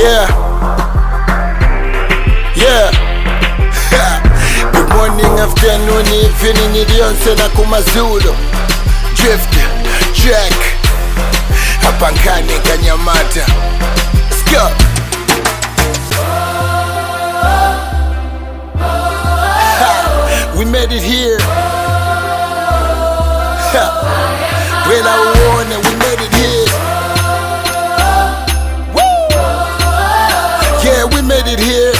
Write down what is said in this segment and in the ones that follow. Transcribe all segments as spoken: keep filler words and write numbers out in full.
Yeah. Yeah. Good morning, afternoon, evening, iliyonse na kumazulu. Drift, Jack, hapa Nkane Kanyamata. Let's go. Ha. We made it here. When I won it, we made it here. Woo! Yeah, we made it here.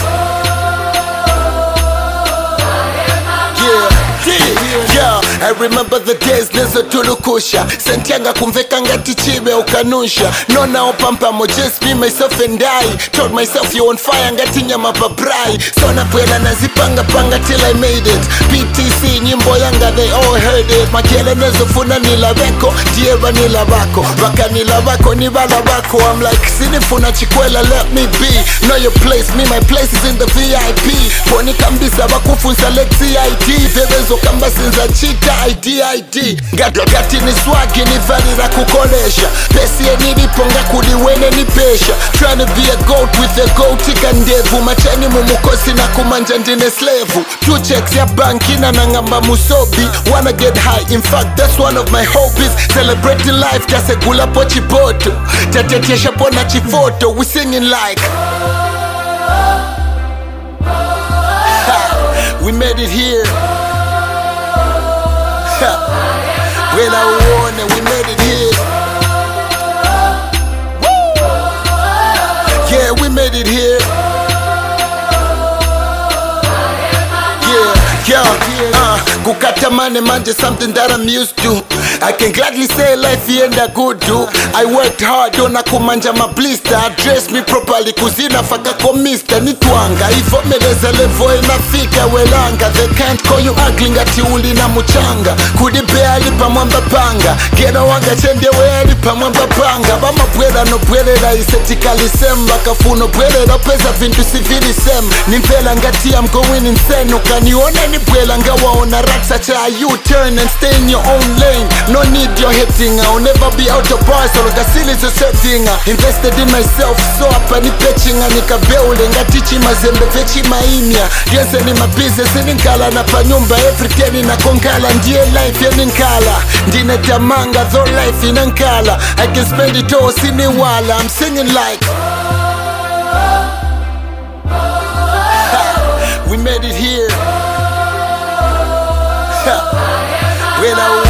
Yeah, I remember the days nezo tulukusha Sentianga kumveka ngati chibe ukanusha Nona opampa mo just be myself and I Told myself you on fire ngati nyama paprai So napwela nazipanga panga till I made it P T C nyimbo yanga they all heard it Makele nezo funa nila beko Dieba nila bako Baka nila bako nibala bako I'm like sinifuna chikwela let me be Know your place, me my place is in the V I P Poni kambisa bakufunsa let C I D Vevezo kamba sinza chita I D I D Gato gati ni swagi ni valira kukolesha Pesi ye niliponga kuliwene ni pesha Trying to be a goat with a goat ikandevu Machani mumukosi na kumanja ndine slevu Two checks ya banki na nangamba musobi Wanna get high, in fact that's one of my hobbies Celebrating life just a gula pochi poto Tatetesha pona chifoto We singing like ha, we made it here. When I won it, we made it here. Woo! Yeah, we made it here. Yeah, yeah, uh, kukata mane manje something that I'm used to. I can gladly say life yenda good too. I worked hard, dona kumanja ma blister. Dress me properly, kuzina faka komista. Nitwanga, ifo meleza levo inafika welanga. They can't call you ugly ngati uli na muchanga. Kudibe alipa mwamba panga. Kena wanga chende we alipa mwamba panga. Bama pwela no pwelela isetikali semba. Kafuno pwelela pesa vintu sivili sem. Nimpela ngati I'm going insane. Ukaniona ni pwela ngawaona ratsa cha U-turn and stay in your own lane. No need your hating, I'll never be out of bars. So like a silly to setting. Invested in myself, so up and pitching and nika building. I teach him mazembe vechi maimia. Yes, and in my business in Nkala na panyumba every day in a konkala. Ndiye life in Nkala. Ndine tamanga, though life in Nkala. I can spend it all siniwala. I'm singing like ha, we made it here. Ha, when I